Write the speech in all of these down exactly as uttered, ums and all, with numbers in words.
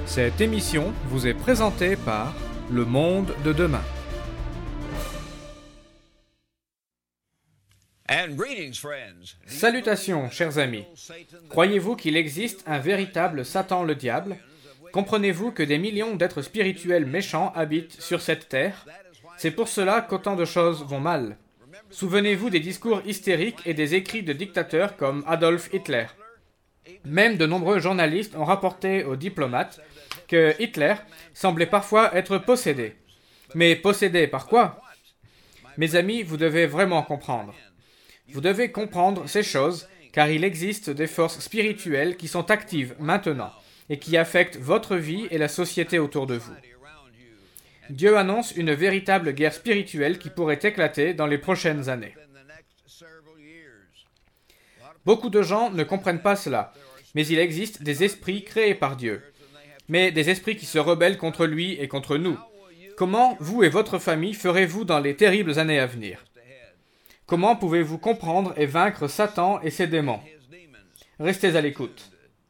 Cette émission vous est présentée par Le Monde de Demain. Salutations, chers amis. Croyez-vous qu'il existe un véritable Satan le diable ? Comprenez-vous que des millions d'êtres spirituels méchants habitent sur cette terre ? C'est pour cela qu'autant de choses vont mal. Souvenez-vous des discours hystériques et des écrits de dictateurs comme Adolf Hitler. Même de nombreux journalistes ont rapporté aux diplomates que Hitler semblait parfois être possédé. Mais possédé par quoi ? Mes amis, vous devez vraiment comprendre. Vous devez comprendre ces choses, car il existe des forces spirituelles qui sont actives maintenant et qui affectent votre vie et la société autour de vous. Dieu annonce une véritable guerre spirituelle qui pourrait éclater dans les prochaines années. Beaucoup de gens ne comprennent pas cela, mais il existe des esprits créés par Dieu, mais des esprits qui se rebellent contre lui et contre nous. Comment vous et votre famille ferez-vous dans les terribles années à venir ? Comment pouvez-vous comprendre et vaincre Satan et ses démons ? Restez à l'écoute.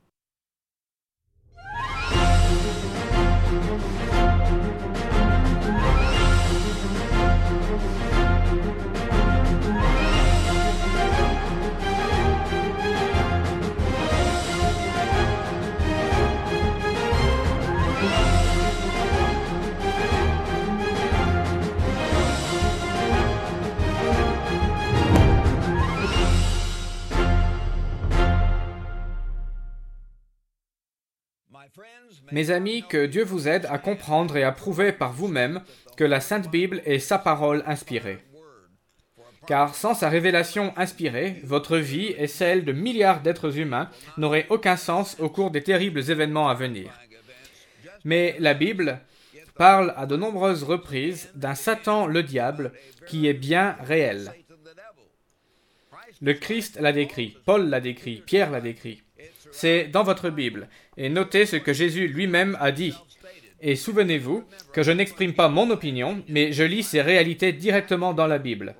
Mes amis, que Dieu vous aide à comprendre et à prouver par vous-même que la Sainte Bible est sa parole inspirée. Car sans sa révélation inspirée, votre vie et celle de milliards d'êtres humains n'auraient aucun sens au cours des terribles événements à venir. Mais la Bible parle à de nombreuses reprises d'un Satan le diable qui est bien réel. Le Christ l'a décrit, Paul l'a décrit, Pierre l'a décrit. C'est dans votre Bible. Et notez ce que Jésus lui-même a dit. Et souvenez-vous que je n'exprime pas mon opinion, mais je lis ces réalités directement dans la Bible.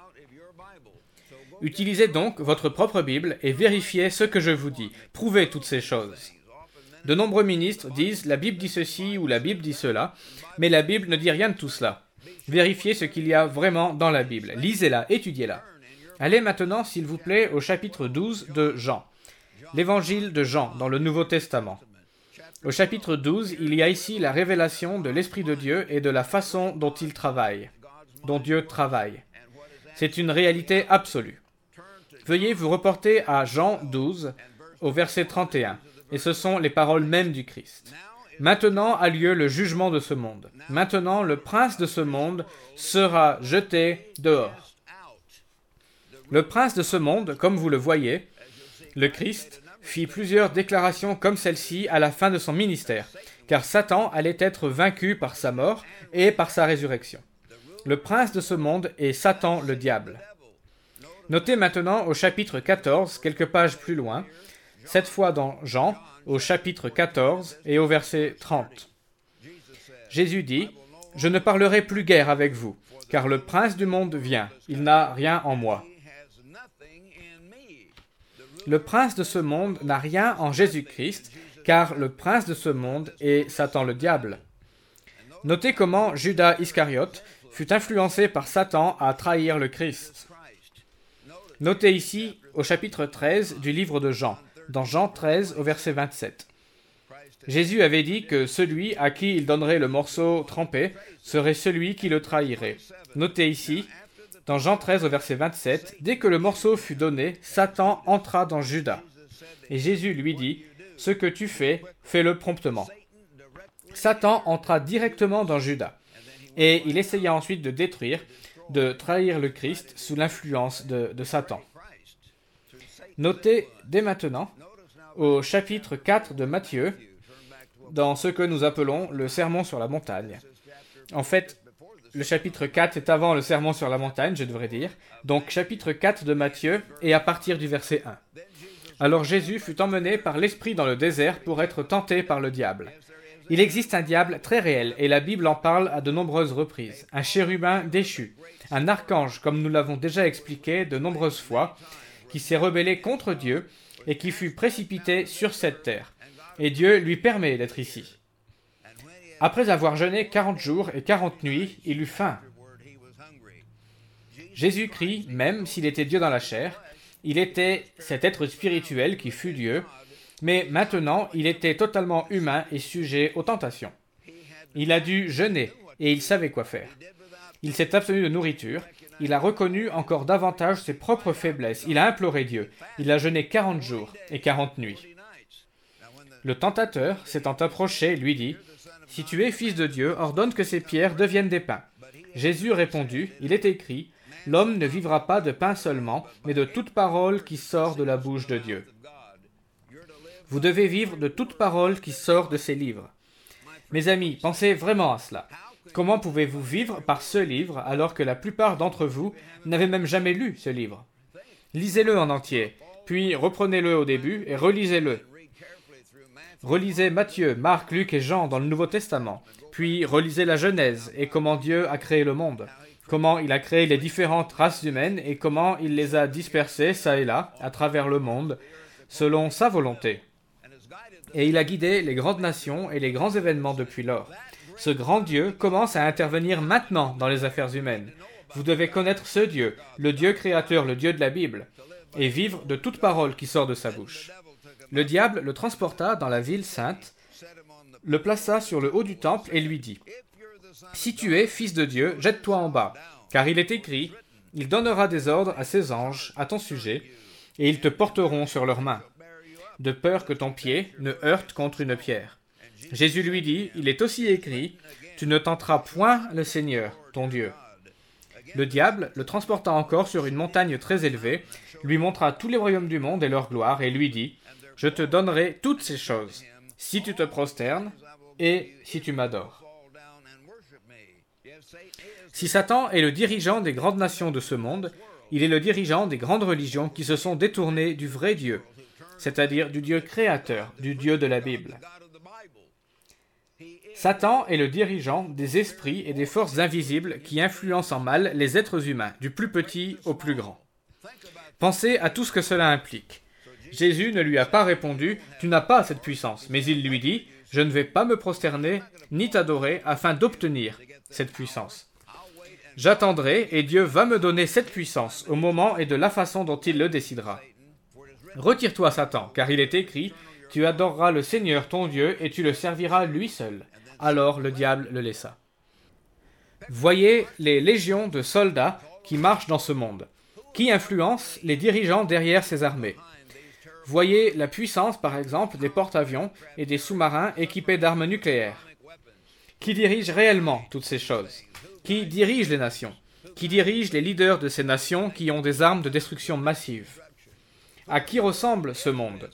Utilisez donc votre propre Bible et vérifiez ce que je vous dis. Prouvez toutes ces choses. De nombreux ministres disent « la Bible dit ceci » ou « la Bible dit cela », mais la Bible ne dit rien de tout cela. Vérifiez ce qu'il y a vraiment dans la Bible. Lisez-la, étudiez-la. Allez maintenant, s'il vous plaît, au chapitre douze de Jean. L'évangile de Jean dans le Nouveau Testament. Au chapitre douze, il y a ici la révélation de l'Esprit de Dieu et de la façon dont il travaille, dont Dieu travaille. C'est une réalité absolue. Veuillez vous reporter à Jean douze, au verset trente et un, et ce sont les paroles mêmes du Christ. Maintenant a lieu le jugement de ce monde. Maintenant, le prince de ce monde sera jeté dehors. Le prince de ce monde, comme vous le voyez, le Christ, fit plusieurs déclarations comme celle-ci à la fin de son ministère, car Satan allait être vaincu par sa mort et par sa résurrection. Le prince de ce monde est Satan le diable. Notez maintenant au chapitre quatorze, quelques pages plus loin, cette fois dans Jean, au chapitre quatorze et au verset trente. Jésus dit « Je ne parlerai plus guère avec vous, car le prince du monde vient, il n'a rien en moi. » Le prince de ce monde n'a rien en Jésus-Christ, car le prince de ce monde est Satan le diable. Notez comment Judas Iscariote fut influencé par Satan à trahir le Christ. Notez ici au chapitre treize du livre de Jean, dans Jean treize au verset vingt-sept. Jésus avait dit que celui à qui il donnerait le morceau trempé serait celui qui le trahirait. Notez ici, dans Jean treize au verset vingt-sept, dès que le morceau fut donné, Satan entra dans Judas. Et Jésus lui dit, « Ce que tu fais, fais-le promptement. » Satan entra directement dans Judas. Et il essaya ensuite de détruire, de trahir le Christ sous l'influence de, de Satan. Notez dès maintenant, au chapitre quatre de Matthieu, dans ce que nous appelons le sermon sur la montagne. En fait, le chapitre quatre est avant le sermon sur la montagne, je devrais dire. Donc, chapitre quatre de Matthieu, et à partir du verset un. Alors Jésus fut emmené par l'Esprit dans le désert pour être tenté par le diable. Il existe un diable très réel, et la Bible en parle à de nombreuses reprises. Un chérubin déchu, un archange, comme nous l'avons déjà expliqué de nombreuses fois, qui s'est rebellé contre Dieu et qui fut précipité sur cette terre. Et Dieu lui permet d'être ici. Après avoir jeûné quarante jours et quarante nuits, il eut faim. Jésus-Christ, même s'il était Dieu dans la chair, il était cet être spirituel qui fut Dieu, mais maintenant il était totalement humain et sujet aux tentations. Il a dû jeûner et il savait quoi faire. Il s'est abstenu de nourriture, il a reconnu encore davantage ses propres faiblesses, il a imploré Dieu, il a jeûné quarante jours et quarante nuits. Le tentateur, s'étant approché, lui dit, « Si tu es fils de Dieu, ordonne que ces pierres deviennent des pains. » Jésus répondit, « Il est écrit, l'homme ne vivra pas de pain seulement, mais de toute parole qui sort de la bouche de Dieu. » Vous devez vivre de toute parole qui sort de ces livres. Mes amis, pensez vraiment à cela. Comment pouvez-vous vivre par ce livre alors que la plupart d'entre vous n'avaient même jamais lu ce livre? Lisez-le en entier, puis reprenez-le au début et relisez-le. Relisez Matthieu, Marc, Luc et Jean dans le Nouveau Testament, puis relisez la Genèse et comment Dieu a créé le monde, comment il a créé les différentes races humaines et comment il les a dispersées çà et là, à travers le monde, selon sa volonté. Et il a guidé les grandes nations et les grands événements depuis lors. Ce grand Dieu commence à intervenir maintenant dans les affaires humaines. Vous devez connaître ce Dieu, le Dieu créateur, le Dieu de la Bible, et vivre de toute parole qui sort de sa bouche. Le diable le transporta dans la ville sainte, le plaça sur le haut du temple et lui dit, « Si tu es fils de Dieu, jette-toi en bas, car il est écrit, il donnera des ordres à ses anges à ton sujet, et ils te porteront sur leurs mains, de peur que ton pied ne heurte contre une pierre. » Jésus lui dit, « Il est aussi écrit, tu ne tenteras point le Seigneur, ton Dieu. » Le diable le transporta encore sur une montagne très élevée, lui montra tous les royaumes du monde et leur gloire, et lui dit, « Je te donnerai toutes ces choses, si tu te prosternes et si tu m'adores. » Si Satan est le dirigeant des grandes nations de ce monde, il est le dirigeant des grandes religions qui se sont détournées du vrai Dieu, c'est-à-dire du Dieu créateur, du Dieu de la Bible. Satan est le dirigeant des esprits et des forces invisibles qui influencent en mal les êtres humains, du plus petit au plus grand. Pensez à tout ce que cela implique. Jésus ne lui a pas répondu « Tu n'as pas cette puissance », mais il lui dit « Je ne vais pas me prosterner ni t'adorer afin d'obtenir cette puissance. J'attendrai et Dieu va me donner cette puissance au moment et de la façon dont il le décidera. Retire-toi, Satan, car il est écrit « Tu adoreras le Seigneur ton Dieu et tu le serviras lui seul. » Alors le diable le laissa. Voyez les légions de soldats qui marchent dans ce monde. Qui influence les dirigeants derrière ces armées? Voyez la puissance, par exemple, des porte-avions et des sous-marins équipés d'armes nucléaires. Qui dirige réellement toutes ces choses? Qui dirige les nations? Qui dirige les leaders de ces nations qui ont des armes de destruction massive? À qui ressemble ce monde?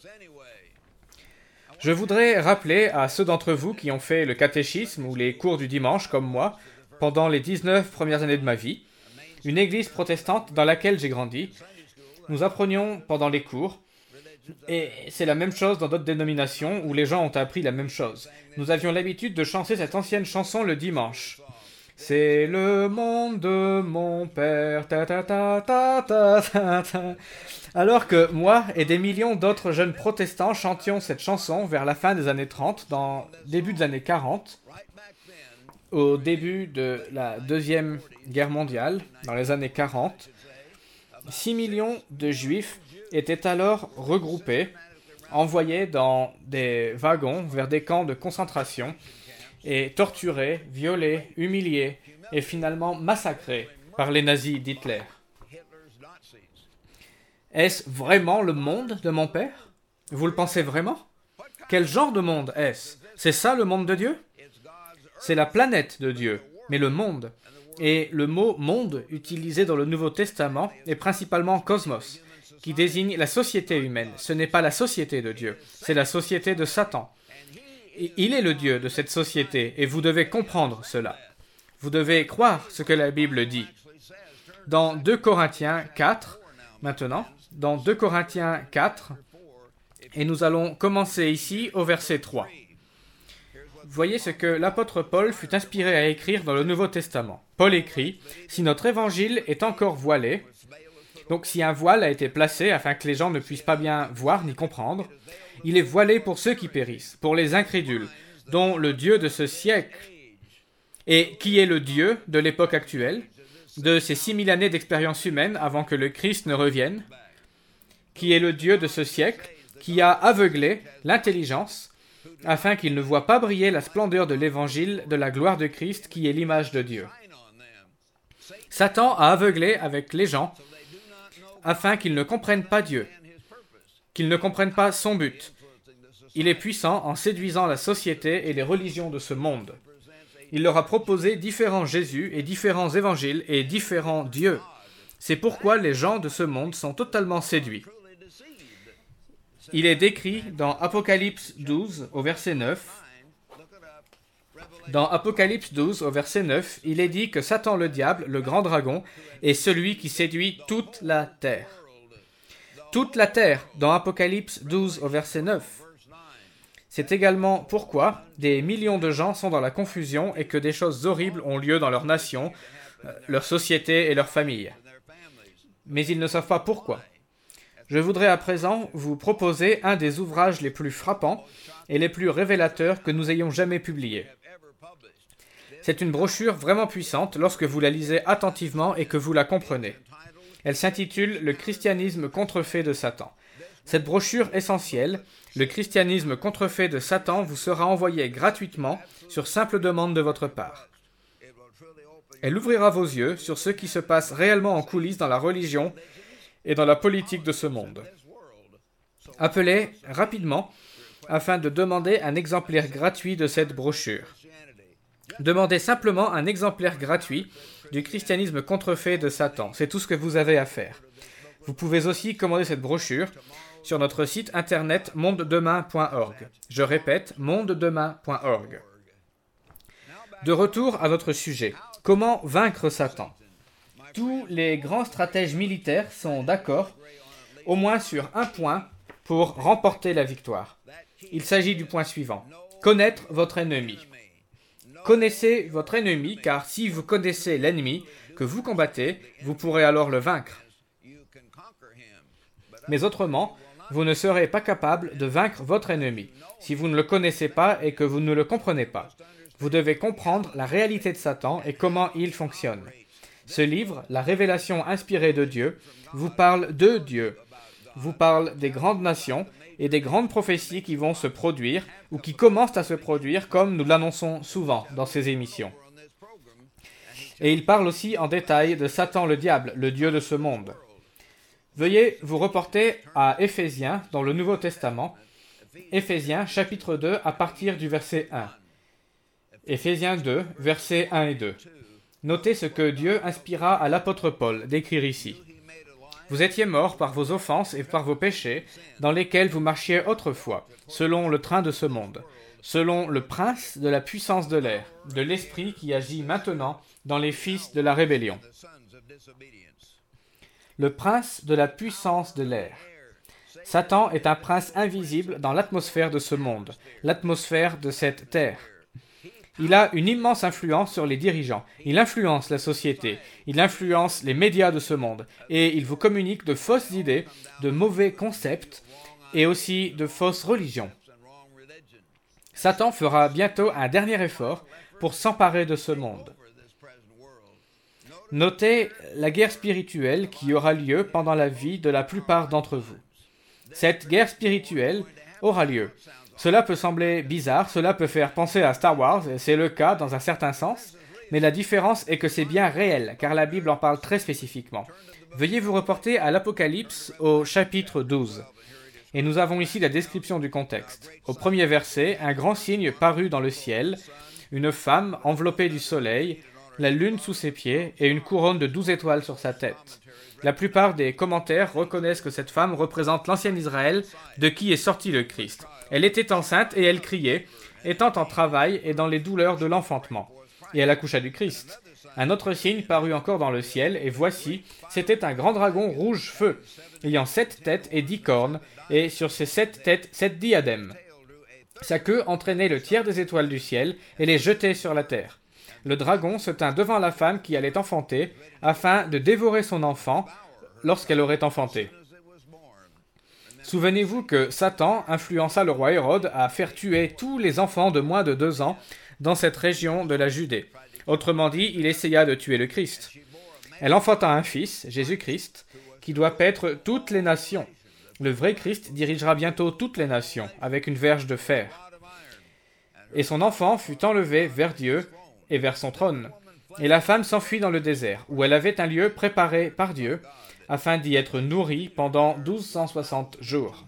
Je voudrais rappeler à ceux d'entre vous qui ont fait le catéchisme ou les cours du dimanche, comme moi, pendant les dix-neuf premières années de ma vie, une église protestante dans laquelle j'ai grandi. Nous apprenions pendant les cours, et c'est la même chose dans d'autres dénominations où les gens ont appris la même chose. Nous avions l'habitude de chanter cette ancienne chanson le dimanche. C'est le monde de mon père, ta ta ta ta ta ta ta. Alors que moi et des millions d'autres jeunes protestants chantions cette chanson vers la fin des années trente, dans début des années quarante, au début de la Deuxième Guerre mondiale, dans les années quarante, six millions de Juifs étaient alors regroupés, envoyés dans des wagons vers des camps de concentration et torturés, violés, humiliés et finalement massacrés par les nazis d'Hitler. Est-ce vraiment le monde de mon père? Vous le pensez vraiment? Quel genre de monde est-ce? C'est ça le monde de Dieu? C'est la planète de Dieu, mais le monde. Et le mot « monde » utilisé dans le Nouveau Testament est principalement « cosmos », qui désigne la société humaine. Ce n'est pas la société de Dieu, c'est la société de Satan. Et il est le Dieu de cette société, et vous devez comprendre cela. Vous devez croire ce que la Bible dit. Dans deux Corinthiens quatre, maintenant, dans deux Corinthiens quatre, et nous allons commencer ici au verset trois. Voyez ce que l'apôtre Paul fut inspiré à écrire dans le Nouveau Testament. Paul écrit « Si notre évangile est encore voilé », donc si un voile a été placé afin que les gens ne puissent pas bien voir ni comprendre, il est voilé pour ceux qui périssent, pour les incrédules, dont le Dieu de ce siècle, et qui est le Dieu de l'époque actuelle, de ces six mille années d'expérience humaine avant que le Christ ne revienne, qui est le Dieu de ce siècle, qui a aveuglé l'intelligence, afin qu'il ne voit pas briller la splendeur de l'évangile de la gloire de Christ, qui est l'image de Dieu. Satan a aveuglé avec les gens, afin qu'ils ne comprennent pas Dieu, qu'ils ne comprennent pas son but. Il est puissant en séduisant la société et les religions de ce monde. Il leur a proposé différents Jésus et différents évangiles et différents dieux. C'est pourquoi les gens de ce monde sont totalement séduits. Il est décrit dans Apocalypse douze au verset neuf. Dans Apocalypse douze au verset neuf, il est dit que Satan le diable, le grand dragon, est celui qui séduit toute la terre. Toute la terre, dans Apocalypse douze au verset neuf. C'est également pourquoi des millions de gens sont dans la confusion et que des choses horribles ont lieu dans leur nation, leur société et leur famille. Mais ils ne savent pas pourquoi. Je voudrais à présent vous proposer un des ouvrages les plus frappants et les plus révélateurs que nous ayons jamais publiés. C'est une brochure vraiment puissante lorsque vous la lisez attentivement et que vous la comprenez. Elle s'intitule « Le christianisme contrefait de Satan ». Cette brochure essentielle, « Le christianisme contrefait de Satan » vous sera envoyée gratuitement sur simple demande de votre part. Elle ouvrira vos yeux sur ce qui se passe réellement en coulisses dans la religion et dans la politique de ce monde. Appelez rapidement afin de demander un exemplaire gratuit de cette brochure. Demandez simplement un exemplaire gratuit du christianisme contrefait de Satan. C'est tout ce que vous avez à faire. Vous pouvez aussi commander cette brochure sur notre site internet monde demain point org. Je répète, monde demain point org. De retour à notre sujet. Comment vaincre Satan? Tous les grands stratèges militaires sont d'accord, au moins sur un point, pour remporter la victoire. Il s'agit du point suivant. Connaître votre ennemi. Connaissez votre ennemi, car si vous connaissez l'ennemi que vous combattez, vous pourrez alors le vaincre. Mais autrement, vous ne serez pas capable de vaincre votre ennemi, si vous ne le connaissez pas et que vous ne le comprenez pas. Vous devez comprendre la réalité de Satan et comment il fonctionne. Ce livre, La révélation inspirée de Dieu, vous parle de Dieu, vous parle des grandes nations et des grandes prophéties qui vont se produire ou qui commencent à se produire comme nous l'annonçons souvent dans ces émissions. Et il parle aussi en détail de Satan le diable, le Dieu de ce monde. Veuillez vous reporter à Éphésiens dans le Nouveau Testament, Éphésiens chapitre deux à partir du verset un. Éphésiens deux, versets un et deux. Notez ce que Dieu inspira à l'apôtre Paul d'écrire ici. Vous étiez morts par vos offenses et par vos péchés, dans lesquels vous marchiez autrefois, selon le train de ce monde, selon le prince de la puissance de l'air, de l'esprit qui agit maintenant dans les fils de la rébellion. Le prince de la puissance de l'air. Satan est un prince invisible dans l'atmosphère de ce monde, l'atmosphère de cette terre. Il a une immense influence sur les dirigeants. Il influence la société. Il influence les médias de ce monde. Et il vous communique de fausses idées, de mauvais concepts et aussi de fausses religions. Satan fera bientôt un dernier effort pour s'emparer de ce monde. Notez la guerre spirituelle qui aura lieu pendant la vie de la plupart d'entre vous. Cette guerre spirituelle aura lieu. Cela peut sembler bizarre, cela peut faire penser à Star Wars, et c'est le cas dans un certain sens, mais la différence est que c'est bien réel, car la Bible en parle très spécifiquement. Veuillez vous reporter à l'Apocalypse au chapitre douze. Et nous avons ici la description du contexte. Au premier verset, un grand signe parut dans le ciel, une femme enveloppée du soleil, la lune sous ses pieds et une couronne de douze étoiles sur sa tête. La plupart des commentaires reconnaissent que cette femme représente l'ancien Israël de qui est sorti le Christ. Elle était enceinte et elle criait, étant en travail et dans les douleurs de l'enfantement. Et elle accoucha du Christ. Un autre signe parut encore dans le ciel, et voici, c'était un grand dragon rouge feu, ayant sept têtes et dix cornes, et sur ces sept têtes, sept diadèmes. Sa queue entraînait le tiers des étoiles du ciel et les jetait sur la terre. Le dragon se tint devant la femme qui allait enfanter, afin de dévorer son enfant lorsqu'elle aurait enfanté. Souvenez-vous que Satan influença le roi Hérode à faire tuer tous les enfants de moins de deux ans dans cette région de la Judée. Autrement dit, il essaya de tuer le Christ. Elle enfanta un fils, Jésus-Christ, qui doit paître toutes les nations. Le vrai Christ dirigera bientôt toutes les nations avec une verge de fer. Et son enfant fut enlevé vers Dieu et vers son trône. Et la femme s'enfuit dans le désert, où elle avait un lieu préparé par Dieu, afin d'y être nourrie pendant douze cent soixante jours.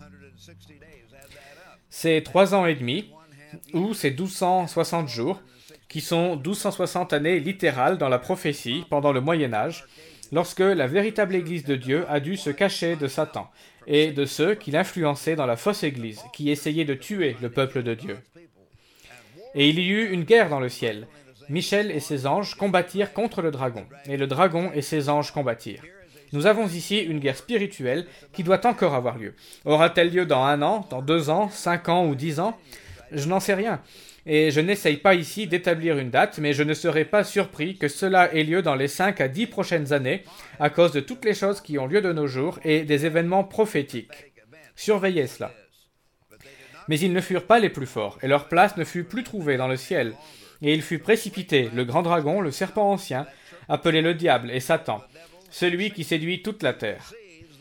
Ces trois ans et demi, ou ces douze cent soixante jours, qui sont douze cent soixante années littérales dans la prophétie pendant le Moyen-Âge, lorsque la véritable Église de Dieu a dû se cacher de Satan et de ceux qui l'influençaient dans la fausse Église, qui essayaient de tuer le peuple de Dieu. Et il y eut une guerre dans le ciel. Michel et ses anges combattirent contre le dragon, et le dragon et ses anges combattirent. Nous avons ici une guerre spirituelle qui doit encore avoir lieu. Aura-t-elle lieu dans un an, dans deux ans, cinq ans ou dix ans? Je n'en sais rien. Et je n'essaye pas ici d'établir une date, mais je ne serais pas surpris que cela ait lieu dans les cinq à dix prochaines années, à cause de toutes les choses qui ont lieu de nos jours et des événements prophétiques. Surveillez cela. Mais ils ne furent pas les plus forts, et leur place ne fut plus trouvée dans le ciel. Et il fut précipité, le grand dragon, le serpent ancien, appelé le diable et Satan, celui qui séduit toute la terre.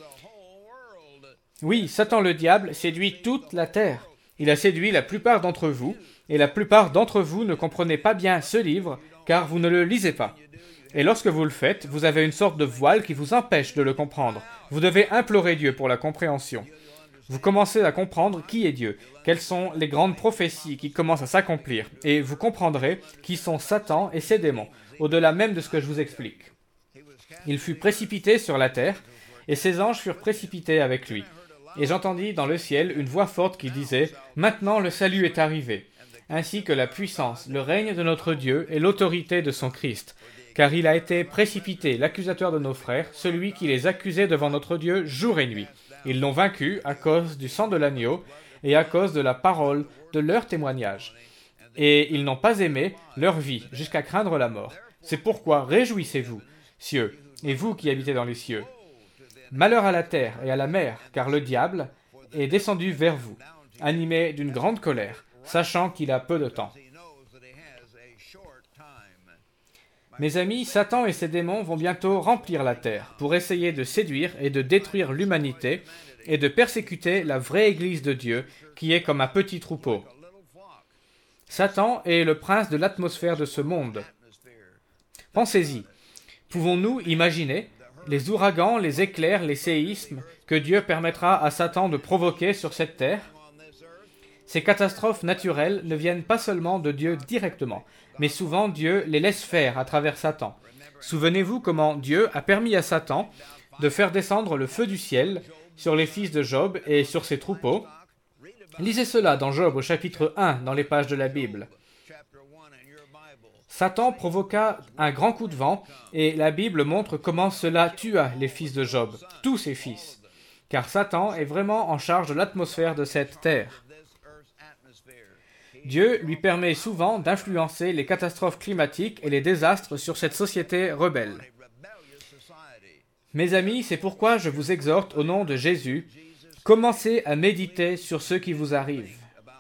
Oui, Satan le diable séduit toute la terre. Il a séduit la plupart d'entre vous, et la plupart d'entre vous ne comprenez pas bien ce livre, car vous ne le lisez pas. Et lorsque vous le faites, vous avez une sorte de voile qui vous empêche de le comprendre. Vous devez implorer Dieu pour la compréhension. Vous commencez à comprendre qui est Dieu, quelles sont les grandes prophéties qui commencent à s'accomplir, et vous comprendrez qui sont Satan et ses démons, au-delà même de ce que je vous explique. Il fut précipité sur la terre, et ses anges furent précipités avec lui. Et j'entendis dans le ciel une voix forte qui disait « Maintenant le salut est arrivé, ainsi que la puissance, le règne de notre Dieu et l'autorité de son Christ. Car il a été précipité, l'accusateur de nos frères, celui qui les accusait devant notre Dieu jour et nuit. Ils l'ont vaincu à cause du sang de l'agneau et à cause de la parole de leur témoignage. Et ils n'ont pas aimé leur vie jusqu'à craindre la mort. C'est pourquoi réjouissez-vous, cieux, et vous qui habitez dans les cieux. Malheur à la terre et à la mer, car le diable est descendu vers vous, animé d'une grande colère, sachant qu'il a peu de temps. Mes amis, Satan et ses démons vont bientôt remplir la terre pour essayer de séduire et de détruire l'humanité et de persécuter la vraie Église de Dieu qui est comme un petit troupeau. Satan est le prince de l'atmosphère de ce monde. Pensez-y. Pouvons-nous imaginer les ouragans, les éclairs, les séismes que Dieu permettra à Satan de provoquer sur cette terre? Ces catastrophes naturelles ne viennent pas seulement de Dieu directement, mais souvent Dieu les laisse faire à travers Satan. Souvenez-vous comment Dieu a permis à Satan de faire descendre le feu du ciel sur les fils de Job et sur ses troupeaux. Lisez cela dans Job au chapitre un dans les pages de la Bible. Satan provoqua un grand coup de vent et la Bible montre comment cela tua les fils de Job, tous ses fils, car Satan est vraiment en charge de l'atmosphère de cette terre. Dieu lui permet souvent d'influencer les catastrophes climatiques et les désastres sur cette société rebelle. Mes amis, c'est pourquoi je vous exhorte au nom de Jésus, commencez à méditer sur ce qui vous arrive.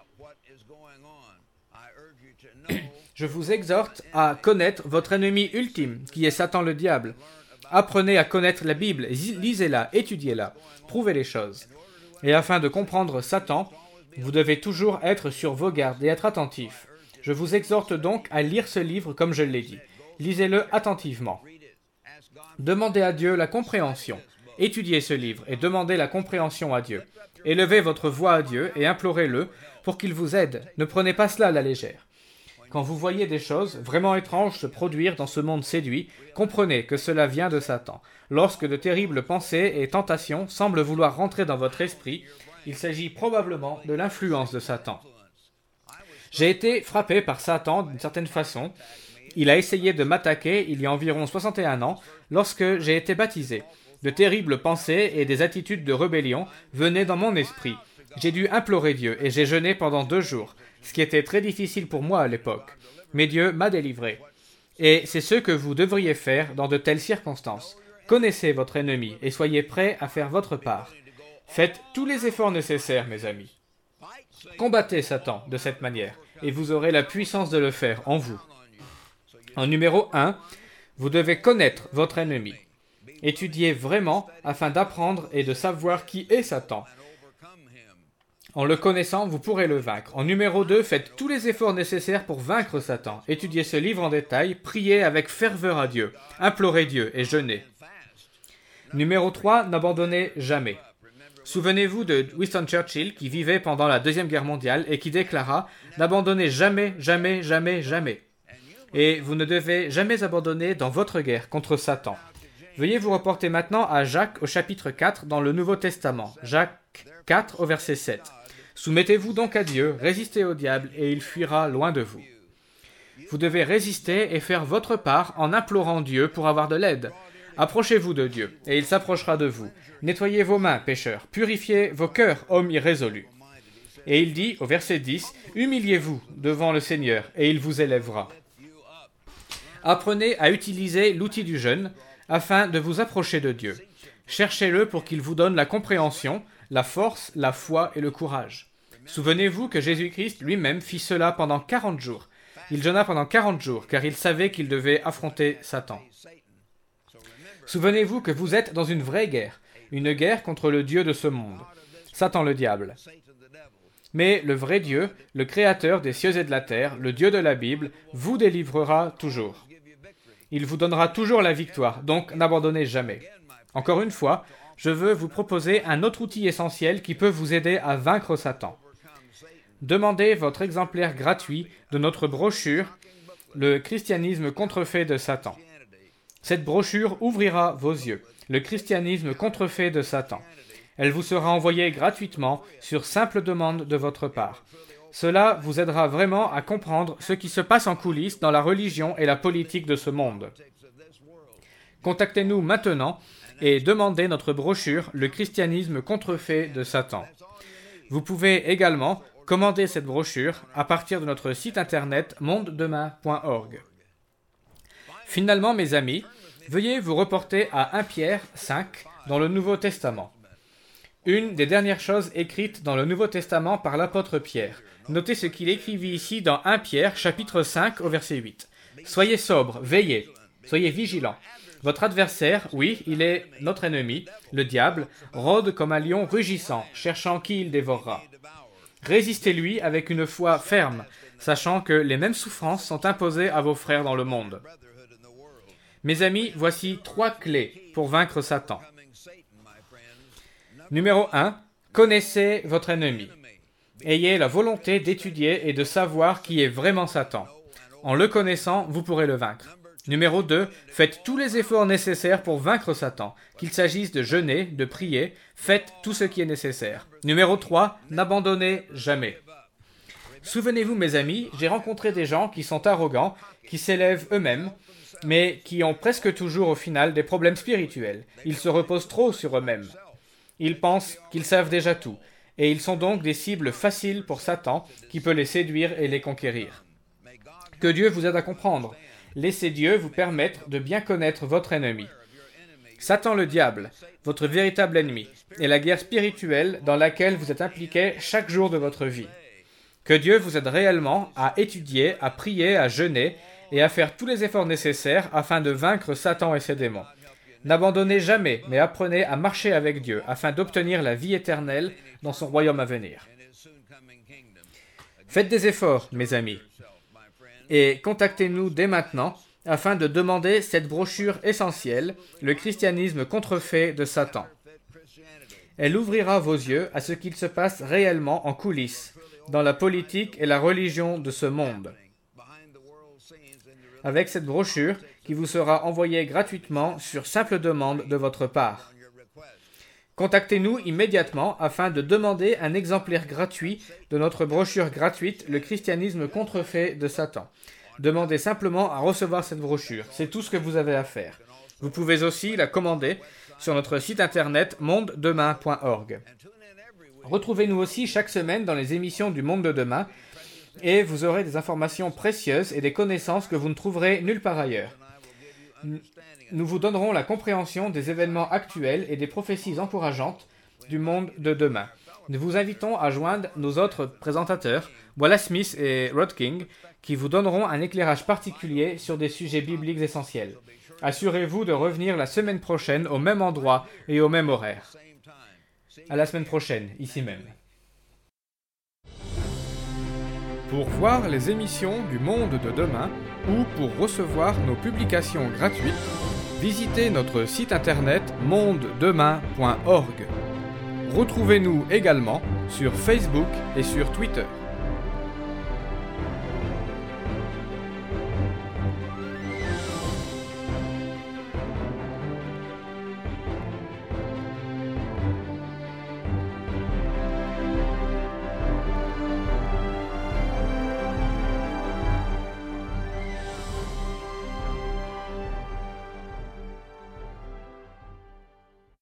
Je vous exhorte à connaître votre ennemi ultime, qui est Satan le diable. Apprenez à connaître la Bible, lisez-la, étudiez-la, prouvez les choses. Et afin de comprendre Satan, vous devez toujours être sur vos gardes et être attentif. Je vous exhorte donc à lire ce livre comme je l'ai dit. Lisez-le attentivement. Demandez à Dieu la compréhension. Étudiez ce livre et demandez la compréhension à Dieu. Élevez votre voix à Dieu et implorez-le pour qu'il vous aide. Ne prenez pas cela à la légère. Quand vous voyez des choses vraiment étranges se produire dans ce monde séduit, comprenez que cela vient de Satan. Lorsque de terribles pensées et tentations semblent vouloir rentrer dans votre esprit, il s'agit probablement de l'influence de Satan. J'ai été frappé par Satan d'une certaine façon. Il a essayé de m'attaquer il y a environ soixante et un ans lorsque j'ai été baptisé. De terribles pensées et des attitudes de rébellion venaient dans mon esprit. J'ai dû implorer Dieu et j'ai jeûné pendant deux jours, ce qui était très difficile pour moi à l'époque. Mais Dieu m'a délivré. Et c'est ce que vous devriez faire dans de telles circonstances. Connaissez votre ennemi et soyez prêts à faire votre part. Faites tous les efforts nécessaires, mes amis. Combattez Satan de cette manière, et vous aurez la puissance de le faire en vous. En numéro un, vous devez connaître votre ennemi. Étudiez vraiment afin d'apprendre et de savoir qui est Satan. En le connaissant, vous pourrez le vaincre. En numéro deux, faites tous les efforts nécessaires pour vaincre Satan. Étudiez ce livre en détail, priez avec ferveur à Dieu, implorez Dieu et jeûnez. Numéro trois, n'abandonnez jamais. Souvenez-vous de Winston Churchill qui vivait pendant la Deuxième Guerre mondiale et qui déclara « N'abandonnez jamais, jamais, jamais, jamais ». Et vous ne devez jamais abandonner dans votre guerre contre Satan. Veuillez vous reporter maintenant à Jacques au chapitre quatre dans le Nouveau Testament. Jacques quatre au verset sept. Soumettez-vous donc à Dieu, résistez au diable et il fuira loin de vous. Vous devez résister et faire votre part en implorant Dieu pour avoir de l'aide. Approchez-vous de Dieu et il s'approchera de vous. Nettoyez vos mains, pécheurs, purifiez vos cœurs, hommes irrésolus. Et il dit au verset dix, « Humiliez-vous devant le Seigneur et il vous élèvera. » Apprenez à utiliser l'outil du jeûne afin de vous approcher de Dieu. Cherchez-le pour qu'il vous donne la compréhension, la force, la foi et le courage. Souvenez-vous que Jésus-Christ lui-même fit cela pendant quarante jours. Il jeûna pendant quarante jours car il savait qu'il devait affronter Satan. Souvenez-vous que vous êtes dans une vraie guerre, une guerre contre le Dieu de ce monde, Satan le diable. Mais le vrai Dieu, le Créateur des cieux et de la terre, le Dieu de la Bible, vous délivrera toujours. Il vous donnera toujours la victoire, donc n'abandonnez jamais. Encore une fois, je veux vous proposer un autre outil essentiel qui peut vous aider à vaincre Satan. Demandez votre exemplaire gratuit de notre brochure « Le christianisme contrefait de Satan ». Cette brochure ouvrira vos yeux. Le christianisme contrefait de Satan. Elle vous sera envoyée gratuitement sur simple demande de votre part. Cela vous aidera vraiment à comprendre ce qui se passe en coulisses dans la religion et la politique de ce monde. Contactez-nous maintenant et demandez notre brochure « Le christianisme contrefait de Satan ». Vous pouvez également commander cette brochure à partir de notre site internet monde demain point org. Finalement, mes amis, veuillez vous reporter à un Pierre cinq dans le Nouveau Testament. Une des dernières choses écrites dans le Nouveau Testament par l'apôtre Pierre. Notez ce qu'il écrivit ici dans un Pierre, chapitre cinq, au verset huit. « Soyez sobres, veillez, soyez vigilants. Votre adversaire, oui, il est notre ennemi, le diable, rôde comme un lion rugissant, cherchant qui il dévorera. Résistez-lui avec une foi ferme, sachant que les mêmes souffrances sont imposées à vos frères dans le monde. » Mes amis, voici trois clés pour vaincre Satan. Numéro un. Connaissez votre ennemi. Ayez la volonté d'étudier et de savoir qui est vraiment Satan. En le connaissant, vous pourrez le vaincre. Numéro deux. Faites tous les efforts nécessaires pour vaincre Satan. Qu'il s'agisse de jeûner, de prier, faites tout ce qui est nécessaire. Numéro trois. N'abandonnez jamais. Souvenez-vous, mes amis, j'ai rencontré des gens qui sont arrogants, qui s'élèvent eux-mêmes, mais qui ont presque toujours au final des problèmes spirituels. Ils se reposent trop sur eux-mêmes. Ils pensent qu'ils savent déjà tout, et ils sont donc des cibles faciles pour Satan qui peut les séduire et les conquérir. Que Dieu vous aide à comprendre. Laissez Dieu vous permettre de bien connaître votre ennemi. Satan le diable, votre véritable ennemi, est la guerre spirituelle dans laquelle vous êtes impliqué chaque jour de votre vie. Que Dieu vous aide réellement à étudier, à prier, à jeûner, et à faire tous les efforts nécessaires afin de vaincre Satan et ses démons. N'abandonnez jamais, mais apprenez à marcher avec Dieu afin d'obtenir la vie éternelle dans son royaume à venir. Faites des efforts, mes amis, et contactez-nous dès maintenant afin de demander cette brochure essentielle, le christianisme contrefait de Satan. Elle ouvrira vos yeux à ce qu'il se passe réellement en coulisses, dans la politique et la religion de ce monde. Avec cette brochure qui vous sera envoyée gratuitement sur simple demande de votre part. Contactez-nous immédiatement afin de demander un exemplaire gratuit de notre brochure gratuite « Le christianisme contrefait de Satan ». Demandez simplement à recevoir cette brochure, c'est tout ce que vous avez à faire. Vous pouvez aussi la commander sur notre site internet monde demain point org. Retrouvez-nous aussi chaque semaine dans les émissions du Monde de Demain et vous aurez des informations précieuses et des connaissances que vous ne trouverez nulle part ailleurs. Nous vous donnerons la compréhension des événements actuels et des prophéties encourageantes du monde de demain. Nous vous invitons à joindre nos autres présentateurs, Wallace Smith et Rod King, qui vous donneront un éclairage particulier sur des sujets bibliques essentiels. Assurez-vous de revenir la semaine prochaine au même endroit et au même horaire. À la semaine prochaine, ici même. Pour voir les émissions du Monde de demain ou pour recevoir nos publications gratuites, visitez notre site internet monde demain point org. Retrouvez-nous également sur Facebook et sur Twitter.